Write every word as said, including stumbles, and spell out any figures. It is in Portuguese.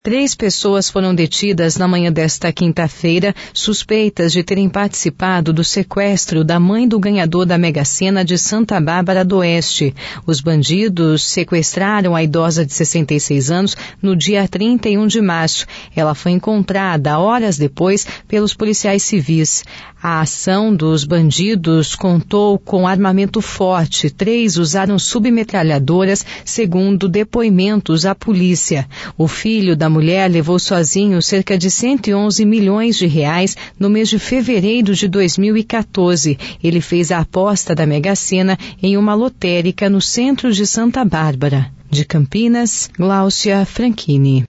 Três pessoas foram detidas na manhã desta quinta-feira, suspeitas de terem participado do sequestro da mãe do ganhador da Mega Sena de Santa Bárbara do Oeste. Os bandidos sequestraram a idosa de sessenta e seis anos no dia trinta e um de março. Ela foi encontrada horas depois pelos policiais civis. A ação dos bandidos contou com armamento forte. Três usaram submetralhadoras, segundo depoimentos à polícia. O filho da mulher levou sozinho cerca de cento e onze milhões de reais no mês de fevereiro de dois mil e quatorze. Ele fez a aposta da Mega Sena em uma lotérica no centro de Santa Bárbara. De Campinas, Gláucia Franchini.